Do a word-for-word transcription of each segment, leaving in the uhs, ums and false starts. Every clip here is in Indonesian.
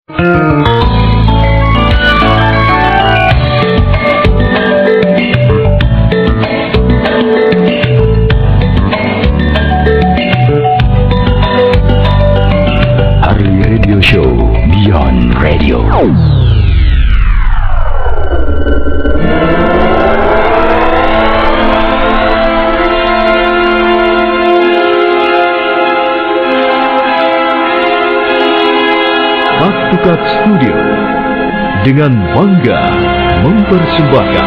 Tukat Studio dengan bangga mempersembahkan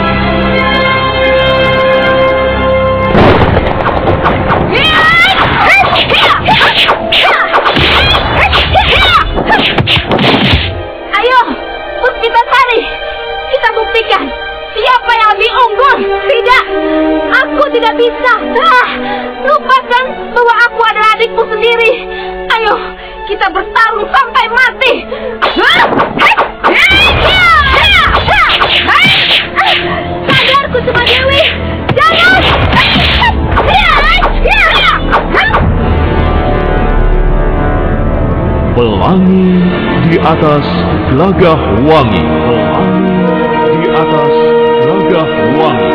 ayo, Puspitasari, kita buktikan siapa yang lebih unggul. Tidak, aku tidak bisa. Ah, lupakan bahwa aku adalah adikmu sendiri. Ayo, kita bertarung sampai mati. Sadarku Suma Dewi, jangan. Pelangi di atas gelagah wangi. Pelangi di atas gelagah wangi.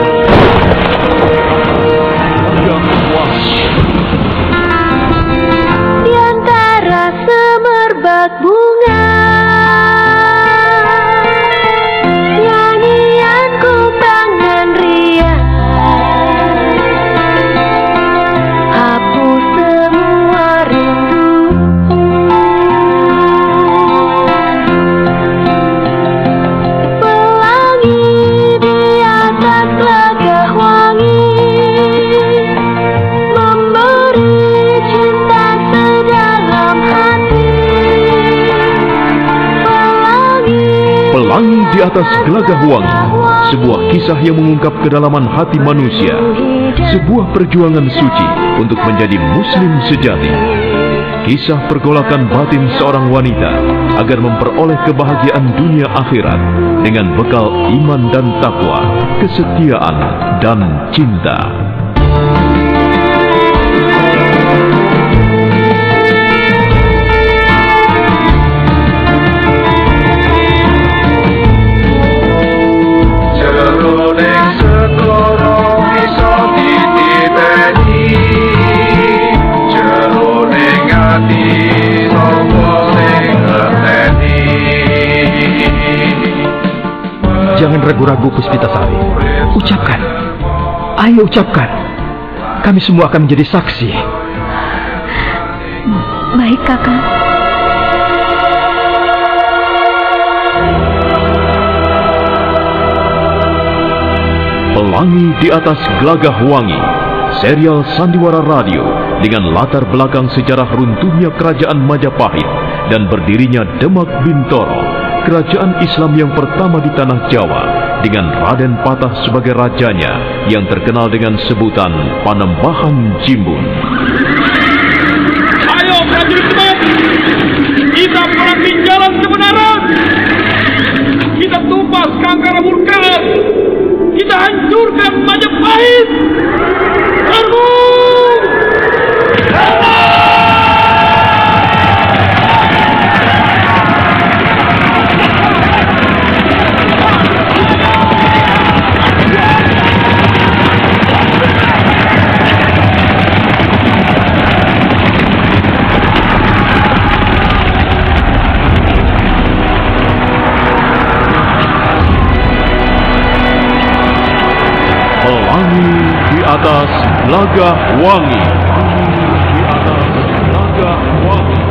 Gelagah wangi. Di antara semerbak bunga, nyanyian kumbang dan riang, hapus semua rindu. Pelangi di atas gelagah wangi, memberi cinta sedalam hati. Pelangi di atas gelagah wangi, sebuah kisah yang mengungkap kedalaman hati manusia, sebuah perjuangan suci untuk menjadi muslim sejati. Kisah pergolakan batin seorang wanita agar memperoleh kebahagiaan dunia akhirat dengan bekal iman dan takwa, kesetiaan dan cinta. Jangan ragu-ragu Puspitasari. Ucapkan. Ayo ucapkan. Kami semua akan menjadi saksi. Baik, Kakak. Pelangi di atas gelagah wangi, serial sandiwara radio dengan latar belakang sejarah runtuhnya kerajaan Majapahit dan berdirinya Demak Bintoro, kerajaan Islam yang pertama di tanah Jawa, dengan Raden Patah sebagai rajanya yang terkenal dengan sebutan Panembahan Jimbun. Ayo prajurit Demak, kita perangi jalan kebenaran. Kita tumpas kangkara murka. Kita hancurkan Majapahit. Terbang! Atas gelagah wangi. Di atas gelagah wangi.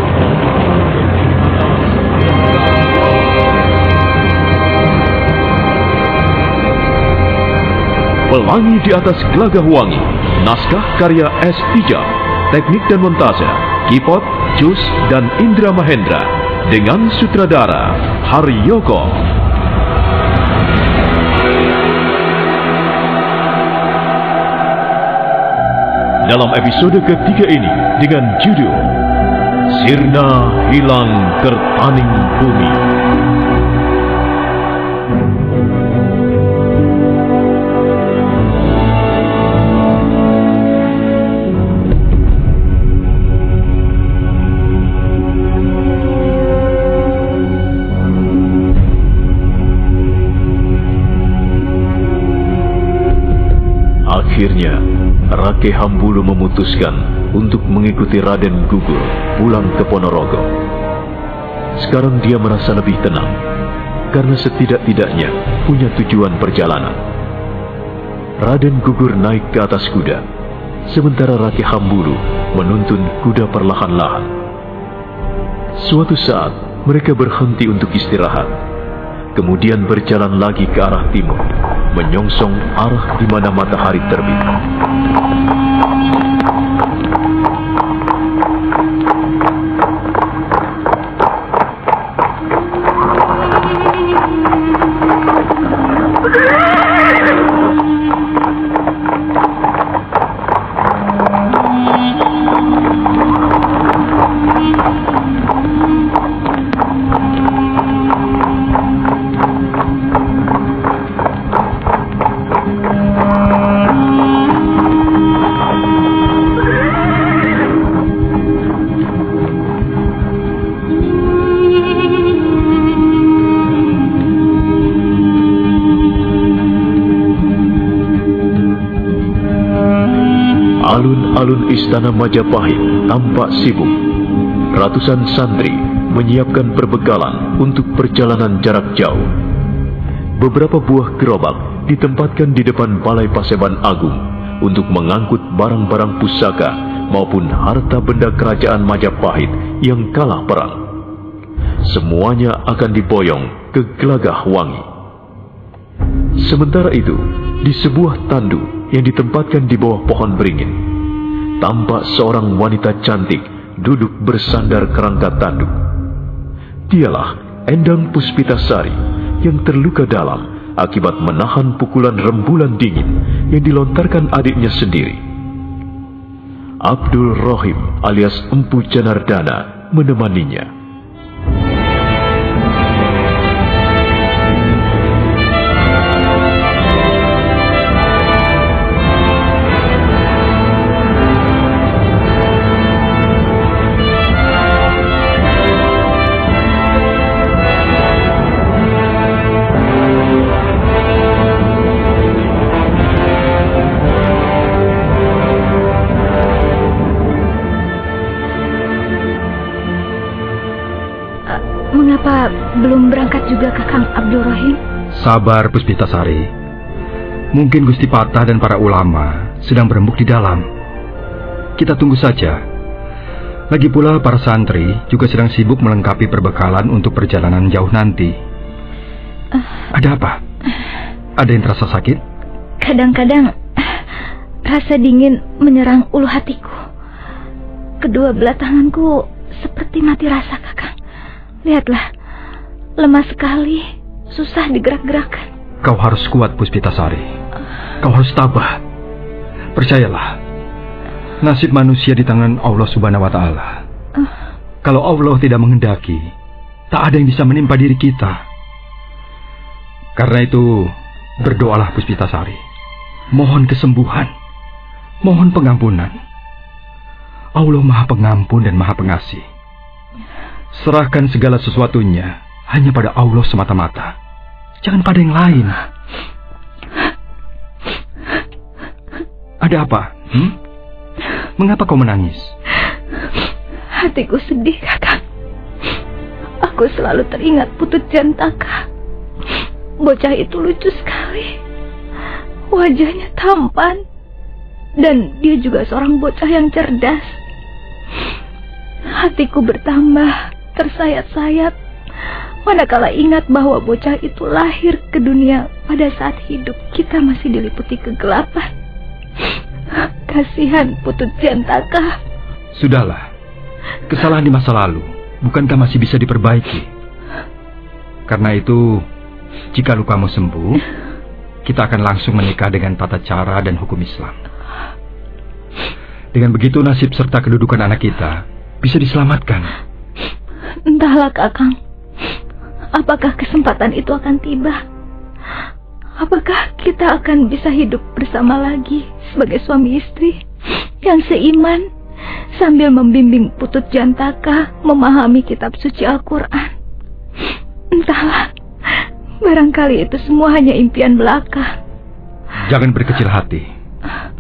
Pelangi di atas gelagah wangi. Naskah karya S. Ijab. Teknik dan montase Kipot, Jus dan Indra Mahendra. Dengan sutradara Haryoko. Dalam episode ketiga ini dengan judul Sirna Hilang Kertaning Bumi. Akhirnya, Rake Hambulu memutuskan untuk mengikuti Raden Gugur pulang ke Ponorogo. Sekarang dia merasa lebih tenang, karena setidak-tidaknya punya tujuan perjalanan. Raden Gugur naik ke atas kuda, sementara Rake Hambulu menuntun kuda perlahan-lahan. Suatu saat, mereka berhenti untuk istirahat, kemudian berjalan lagi ke arah timur, menyongsong arah di mana matahari terbit. Alun-alun istana Majapahit tampak sibuk. Ratusan santri menyiapkan perbekalan untuk perjalanan jarak jauh. Beberapa buah gerobak ditempatkan di depan Balai Paseban Agung untuk mengangkut barang-barang pusaka maupun harta benda kerajaan Majapahit yang kalah perang. Semuanya akan diboyong ke Gelagahwangi. Sementara itu, di sebuah tandu yang ditempatkan di bawah pohon beringin, tampak seorang wanita cantik duduk bersandar kerangka tanduk. Dialah Endang Puspitasari yang terluka dalam akibat menahan pukulan rembulan dingin yang dilontarkan adiknya sendiri. Abdul Rohim alias Empu Janardana menemaninya. Mengapa belum berangkat juga Kakang Abdul Rohim? Sabar Puspitasari. Mungkin Gusti Patah dan para ulama sedang berembuk di dalam. Kita tunggu saja. Lagi pula para santri juga sedang sibuk melengkapi perbekalan untuk perjalanan jauh nanti. Uh, Ada apa? Ada yang terasa sakit? Kadang-kadang rasa dingin menyerang ulu hatiku. Kedua belah tanganku seperti mati rasa, Kakang. Lihatlah, lemah sekali, susah digerak-gerakkan. Kau harus kuat, Puspitasari. Kau harus tabah. Percayalah, nasib manusia di tangan Allah Subhanahu wa Ta'ala. Uh. Kalau Allah tidak menghendaki, tak ada yang bisa menimpa diri kita. Karena itu, berdoalah Puspitasari. Mohon kesembuhan, mohon pengampunan. Allah Maha Pengampun dan Maha Pengasih. Serahkan segala sesuatunya hanya pada Allah semata-mata. Jangan pada yang lain. Ada apa? Hmm? Mengapa kau menangis? Hatiku sedih, Kakang. Aku selalu teringat Putut Jantaka. Bocah itu lucu sekali. Wajahnya tampan. Dan dia juga seorang bocah yang cerdas. Hatiku bertambah tersayat-sayat manakala ingat bahwa bocah itu lahir ke dunia pada saat hidup kita masih diliputi kegelapan. Kasihan Putut Jantaka. Sudahlah, kesalahan di masa lalu bukankah masih bisa diperbaiki? Karena itu, jika lukamu sembuh, kita akan langsung menikah dengan tata cara dan hukum Islam. Dengan begitu nasib serta kedudukan anak kita bisa diselamatkan. Entahlah, Kakang. Apakah kesempatan itu akan tiba? Apakah kita akan bisa hidup bersama lagi sebagai suami istri yang seiman sambil membimbing Putut Jantaka memahami kitab suci Al-Quran? Entahlah. Barangkali itu semua hanya impian belaka. Jangan berkecil hati.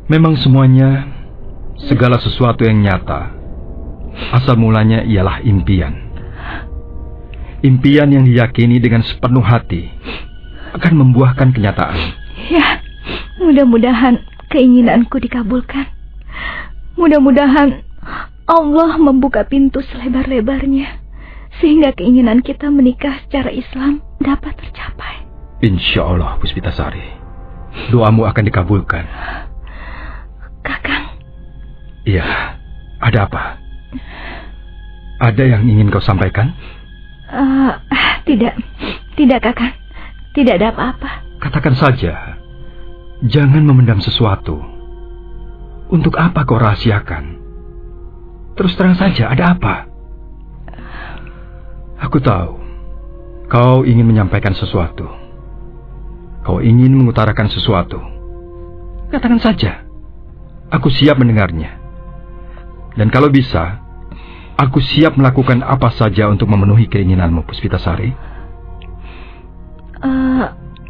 Memang semuanya, segala sesuatu yang nyata, asal mulanya ialah impian. Impian yang diyakini dengan sepenuh hati akan membuahkan kenyataan. Ya, mudah-mudahan keinginanku dikabulkan. Mudah-mudahan Allah membuka pintu selebar-lebarnya, sehingga keinginan kita menikah secara Islam dapat tercapai. Insya Allah, Puspitasari, doamu akan dikabulkan. Kakang. Iya, ada apa? Ada yang ingin kau sampaikan? Uh, tidak, tidak Kakang. Tidak ada apa-apa. Katakan saja. Jangan memendam sesuatu. Untuk apa kau rahasiakan? Terus terang saja, ada apa? Aku tahu, kau ingin menyampaikan sesuatu. Kau ingin mengutarakan sesuatu. Katakan saja. Aku siap mendengarnya. Dan kalau bisa, aku siap melakukan apa saja untuk memenuhi keinginanmu, Puspitasari. Uh,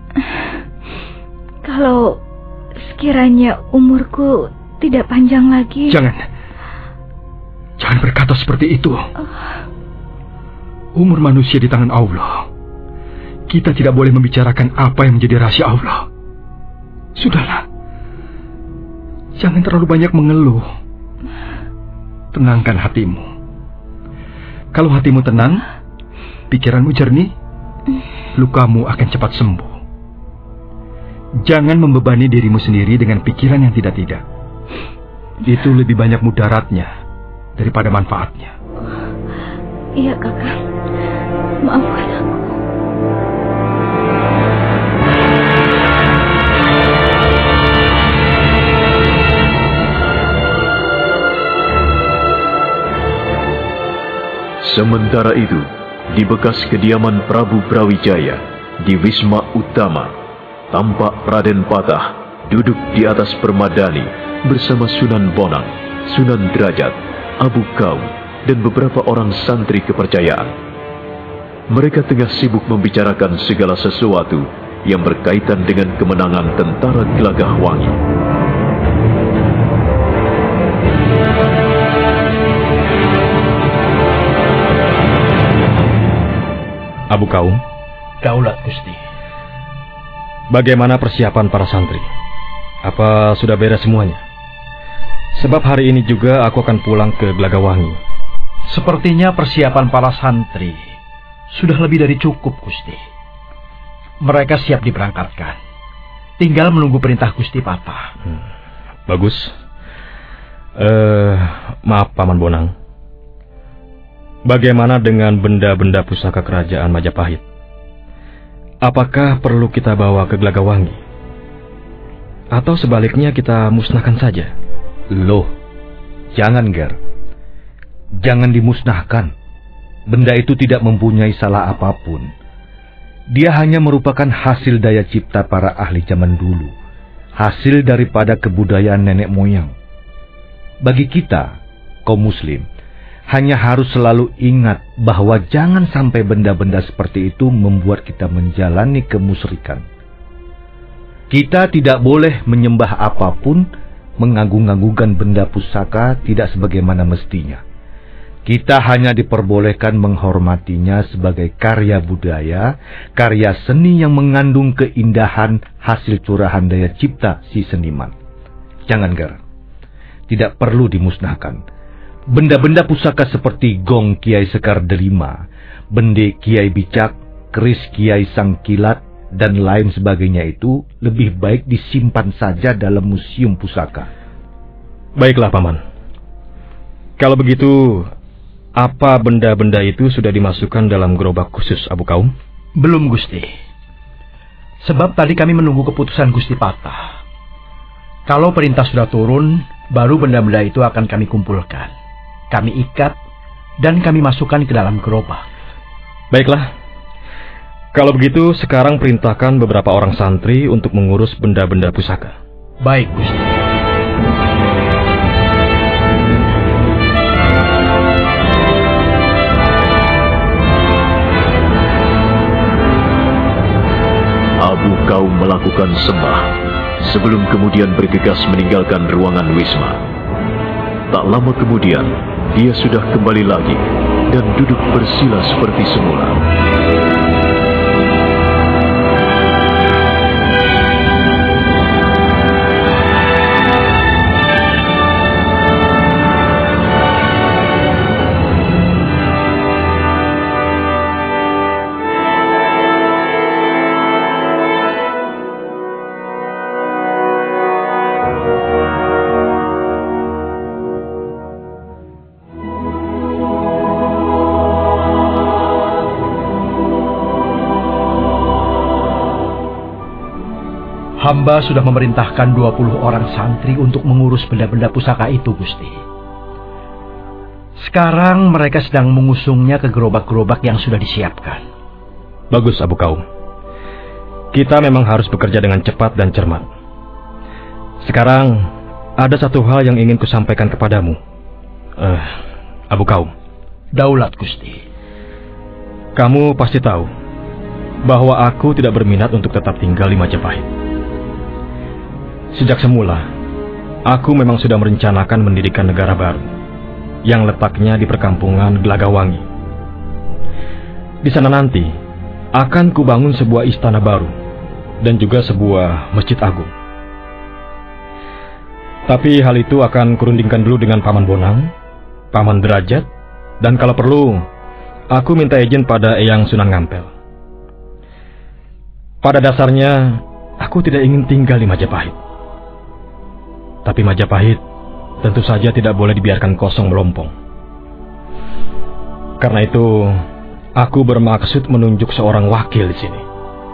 kalau sekiranya umurku tidak panjang lagi... Jangan. Jangan berkata seperti itu. Umur manusia di tangan Allah. Kita tidak boleh membicarakan apa yang menjadi rahasia Allah. Sudahlah. Jangan terlalu banyak mengeluh. Tenangkan hatimu. Kalau hatimu tenang, pikiranmu jernih, lukamu akan cepat sembuh. Jangan membebani dirimu sendiri dengan pikiran yang tidak-tidak. Itu lebih banyak mudaratnya daripada manfaatnya. Iya, Kakak. Maafkan aku. Sementara itu, di bekas kediaman Prabu Brawijaya, di Wisma Utama, tampak Raden Patah duduk di atas permadani bersama Sunan Bonang, Sunan Derajat, Abu Kaum, dan beberapa orang santri kepercayaan. Mereka tengah sibuk membicarakan segala sesuatu yang berkaitan dengan kemenangan tentara Gelagahwangi. Abu Kaum. Daulat Gusti. Bagaimana persiapan para santri? Apa sudah beres semuanya? Sebab hari ini juga aku akan pulang ke Gelagahwangi. Sepertinya persiapan para santri sudah lebih dari cukup, Gusti. Mereka siap diberangkatkan. Tinggal menunggu perintah Gusti Patah. Hmm. Bagus. Uh, maaf Paman Bonang. Bagaimana dengan benda-benda pusaka kerajaan Majapahit? Apakah perlu kita bawa ke Gelagahwangi? Atau sebaliknya kita musnahkan saja? Loh, jangan Ger. Jangan dimusnahkan. Benda itu tidak mempunyai salah apapun. Dia hanya merupakan hasil daya cipta para ahli zaman dulu. Hasil daripada kebudayaan nenek moyang. Bagi kita, kaum muslim, hanya harus selalu ingat bahwa jangan sampai benda-benda seperti itu membuat kita menjalani kemusyrikan. Kita tidak boleh menyembah apapun, mengagung-agungkan benda pusaka tidak sebagaimana mestinya. Kita hanya diperbolehkan menghormatinya sebagai karya budaya, karya seni yang mengandung keindahan hasil curahan daya cipta si seniman. Jangan Ger, tidak perlu dimusnahkan. Benda-benda pusaka seperti gong Kiai Sekar Delima, bende Kiai Bicak, keris Kiai Sangkilat, dan lain sebagainya itu lebih baik disimpan saja dalam museum pusaka. Baiklah Paman. Kalau begitu, apa benda-benda itu sudah dimasukkan dalam gerobak khusus Abu Kaum? Belum Gusti. Sebab tadi kami menunggu keputusan Gusti Patah. Kalau perintah sudah turun, baru benda-benda itu akan kami kumpulkan. Kami ikat dan kami masukkan ke dalam gerobak. Baiklah. Kalau begitu, sekarang perintahkan beberapa orang santri untuk mengurus benda-benda pusaka. Baik, Gusti. Abu Kaum melakukan sembah sebelum kemudian bergegas meninggalkan ruangan Wisma. Tak lama kemudian, dia sudah kembali lagi dan duduk bersila seperti semula. Hamba sudah memerintahkan dua puluh orang santri untuk mengurus benda-benda pusaka itu, Gusti. Sekarang mereka sedang mengusungnya ke gerobak-gerobak yang sudah disiapkan. Bagus, Abu Kaum. Kita memang harus bekerja dengan cepat dan cermat. Sekarang, ada satu hal yang ingin kusampaikan kepadamu. Uh, Abu Kaum. Daulat, Gusti. Kamu pasti tahu bahwa aku tidak berminat untuk tetap tinggal di Majapahit. Sejak semula, aku memang sudah merencanakan mendirikan negara baru yang letaknya di perkampungan Gelagawangi. Di sana nanti akan kubangun sebuah istana baru dan juga sebuah masjid agung. Tapi hal itu akan kurundingkan dulu dengan Paman Bonang, Paman Derajat, dan kalau perlu, aku minta izin pada Eyang Sunan Ngampel. Pada dasarnya, aku tidak ingin tinggal di Majapahit. Tapi Majapahit tentu saja tidak boleh dibiarkan kosong melompong. Karena itu, aku bermaksud menunjuk seorang wakil di sini.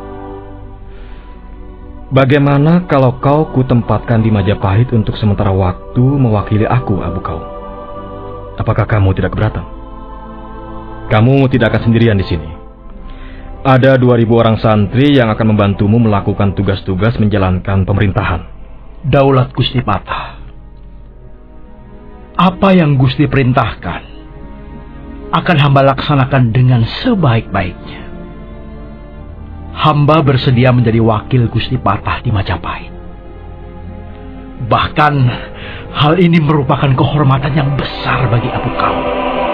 Bagaimana kalau kau kutempatkan di Majapahit untuk sementara waktu mewakili aku, Abu Kaum? Apakah kamu tidak keberatan? Kamu tidak akan sendirian di sini. Ada dua ribu orang santri yang akan membantumu melakukan tugas-tugas menjalankan pemerintahan. Daulat Gusti Patah, apa yang Gusti perintahkan akan hamba laksanakan dengan sebaik-baiknya. Hamba bersedia menjadi wakil Gusti Patah di Majapahit. Bahkan hal ini merupakan kehormatan yang besar bagi Abu Kaum.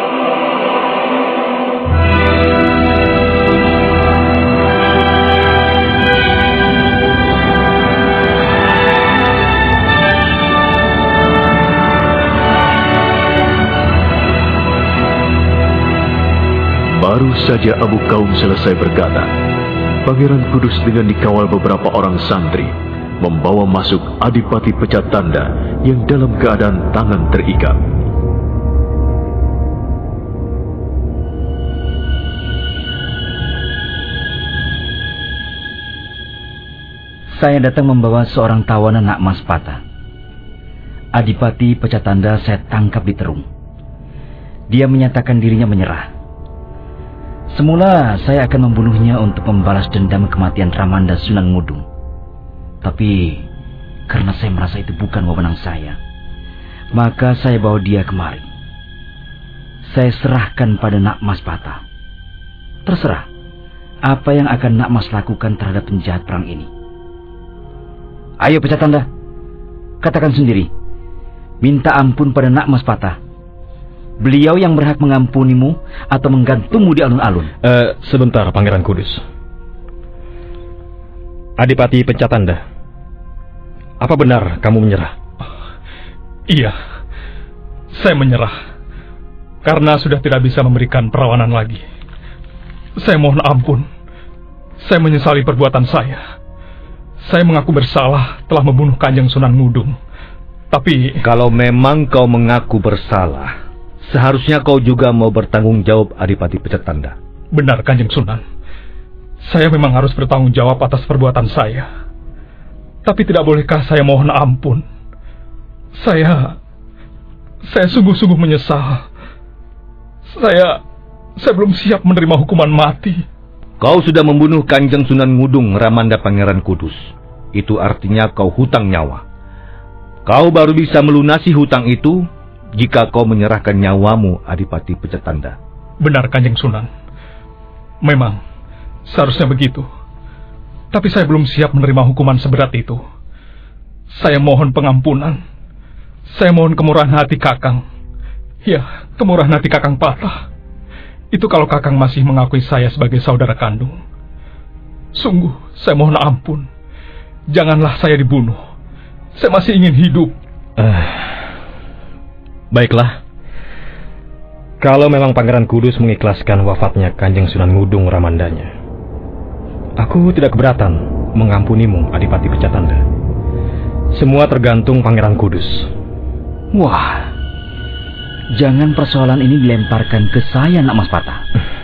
Baru saja Abu Kaum selesai berkata, Pangeran Kudus dengan dikawal beberapa orang santri membawa masuk Adipati Pecat Tanda yang dalam keadaan tangan terikat. Saya datang membawa seorang tawanan Nakmas Patah. Adipati Pecat Tanda saya tangkap di Terung. Dia menyatakan dirinya menyerah. Semula saya akan membunuhnya untuk membalas dendam kematian Ramanda Sunan Ngudung. Tapi karena saya merasa itu bukan wewenang saya, maka saya bawa dia kemari. Saya serahkan pada Nakmas Patah. Terserah apa yang akan Nakmas lakukan terhadap penjahat perang ini. Ayo Pecat Tanda, katakan sendiri. Minta ampun pada Nakmas Patah. Beliau yang berhak mengampunimu atau menggantungmu di alun-alun. Uh, sebentar, Pangeran Kudus. Adipati Pecat Tanda, apa benar kamu menyerah? Iya, saya menyerah. Karena sudah tidak bisa memberikan perlawanan lagi. Saya mohon ampun. Saya menyesali perbuatan saya. Saya mengaku bersalah telah membunuh Kanjeng Sunan Ngudung. Tapi... Kalau memang kau mengaku bersalah, seharusnya kau juga mau bertanggung jawab, Adipati Pecat Tanda. Benar, Kanjeng Sunan. Saya memang harus bertanggung jawab atas perbuatan saya. Tapi tidak bolehkah saya mohon ampun? Saya... Saya sungguh-sungguh menyesal. Saya... Saya belum siap menerima hukuman mati. Kau sudah membunuh Kanjeng Sunan Ngudung, Ramanda Pangeran Kudus. Itu artinya kau hutang nyawa. Kau baru bisa melunasi hutang itu jika kau menyerahkan nyawamu, Adipati Pecat Tanda. Benar, Kanjeng Sunan. Memang, seharusnya begitu. Tapi saya belum siap menerima hukuman seberat itu. Saya mohon pengampunan. Saya mohon kemurahan hati Kakang. Ya, kemurahan hati Kakang Patah. Itu kalau Kakang masih mengakui saya sebagai saudara kandung. Sungguh, saya mohon ampun. Janganlah saya dibunuh. Saya masih ingin hidup. Uh, baiklah. Kalau memang Pangeran Kudus mengikhlaskan wafatnya Kanjeng Sunan Ngudung Ramandanya, aku tidak keberatan mengampunimu, Adipati Pecatanda. Semua tergantung Pangeran Kudus. Wah, jangan persoalan ini dilemparkan ke saya, Nak Mas Patah.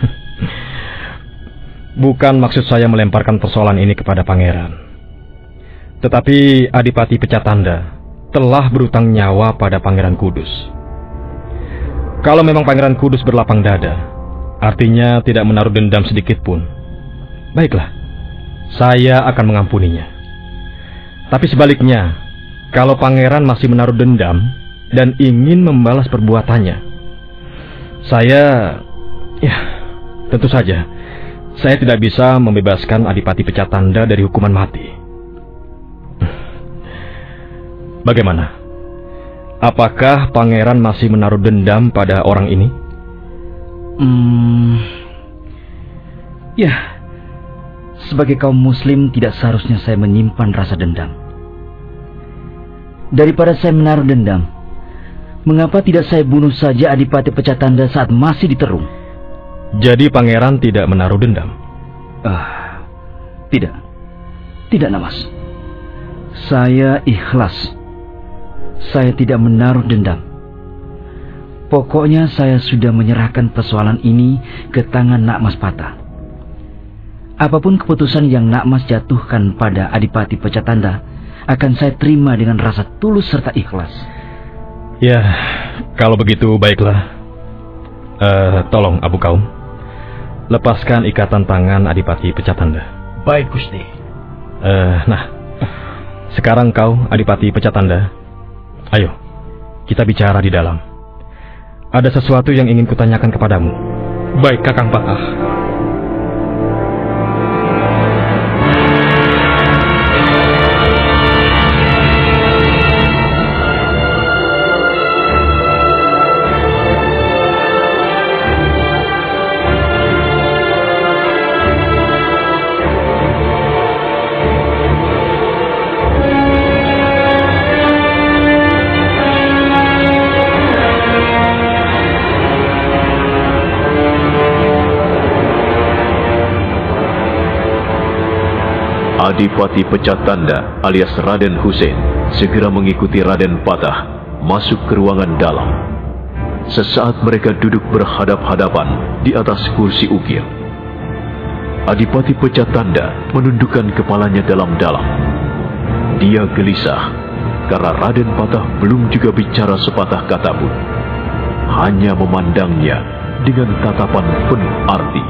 Bukan maksud saya melemparkan persoalan ini kepada Pangeran. Tetapi Adipati Pecatanda telah berutang nyawa pada Pangeran Kudus. Kalau memang Pangeran Kudus berlapang dada, artinya tidak menaruh dendam sedikit pun. Baiklah, saya akan mengampuninya. Tapi sebaliknya, kalau Pangeran masih menaruh dendam dan ingin membalas perbuatannya, saya, ya, tentu saja, saya tidak bisa membebaskan Adipati Pecatanda dari hukuman mati. Bagaimana? Apakah Pangeran masih menaruh dendam pada orang ini? Hmm, ya, sebagai kaum muslim tidak seharusnya saya menyimpan rasa dendam. Daripada saya menaruh dendam, mengapa tidak saya bunuh saja Adipati Pecatanda saat masih diterung? Jadi Pangeran tidak menaruh dendam? Ah, tidak. Tidak, Namas. Saya ikhlas. Saya tidak menaruh dendam. Pokoknya saya sudah menyerahkan persoalan ini ke tangan Nak Mas Patah. Apapun keputusan yang Nak Mas jatuhkan pada Adipati Pecatanda akan saya terima dengan rasa tulus serta ikhlas. Ya, kalau begitu baiklah. Uh, tolong Abu Kaum, lepaskan ikatan tangan Adipati Pecatanda. Baik, Gusti. Uh, nah, sekarang kau Adipati Pecatanda, ayo, kita bicara di dalam. Ada sesuatu yang ingin kutanyakan kepadamu. Baik, Kakang Patah. Adipati Pecatanda alias Raden Hussein segera mengikuti Raden Patah masuk ke ruangan dalam. Sesaat mereka duduk berhadap-hadapan di atas kursi ukir. Adipati Pecatanda menundukkan kepalanya dalam-dalam. Dia gelisah karena Raden Patah belum juga bicara sepatah kata pun. Hanya memandangnya dengan tatapan penuh arti.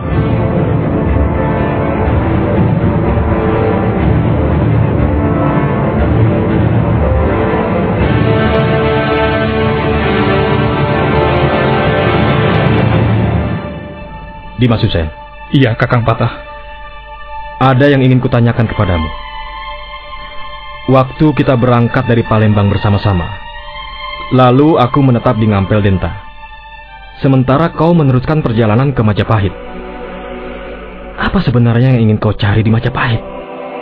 Dimas Hussein. Iya, Kakang Patah. Ada yang ingin kutanyakan kepadamu. Waktu kita berangkat dari Palembang bersama-sama, lalu aku menetap di Ngampel Denta, sementara kau meneruskan perjalanan ke Majapahit. Apa sebenarnya yang ingin kau cari di Majapahit?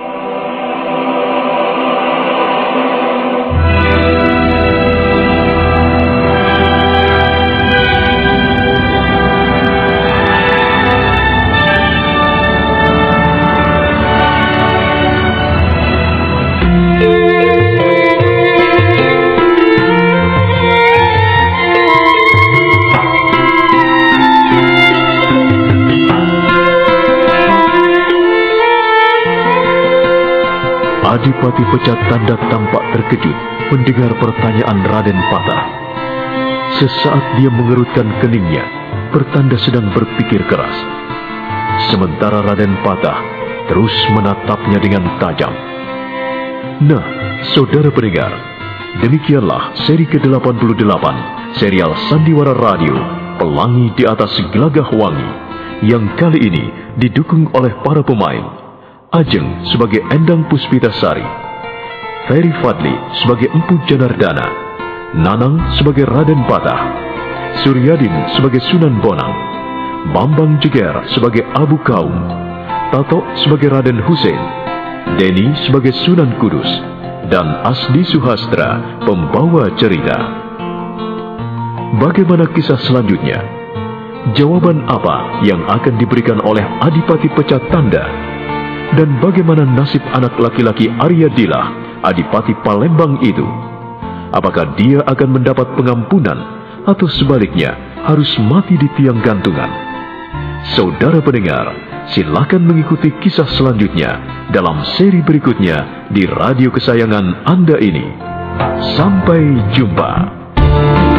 Adipati Pecatanda tampak terkejut mendengar pertanyaan Raden Patah. Sesaat dia mengerutkan keningnya, pertanda sedang berpikir keras. Sementara Raden Patah terus menatapnya dengan tajam. Nah, saudara pendengar, demikianlah seri ke delapan puluh delapan serial Sandiwara Radio Pelangi di Atas Gelagah Wangi, yang kali ini didukung oleh para pemain: Ajeng sebagai Endang Puspitasari, Ferry Fadli sebagai Empu Janardana, Nanang sebagai Raden Patah, Suryadin sebagai Sunan Bonang, Bambang Jeger sebagai Abu Kaum, Tato sebagai Raden Hussein, Deni sebagai Sunan Kudus, dan Asdi Suhastra pembawa cerita. Bagaimana kisah selanjutnya? Jawaban apa yang akan diberikan oleh Adipati Pecat Tanda? Dan bagaimana nasib anak laki-laki Arya Dilah, Adipati Palembang itu? Apakah dia akan mendapat pengampunan atau sebaliknya harus mati di tiang gantungan? Saudara pendengar, silakan mengikuti kisah selanjutnya dalam seri berikutnya di radio kesayangan Anda ini. Sampai jumpa.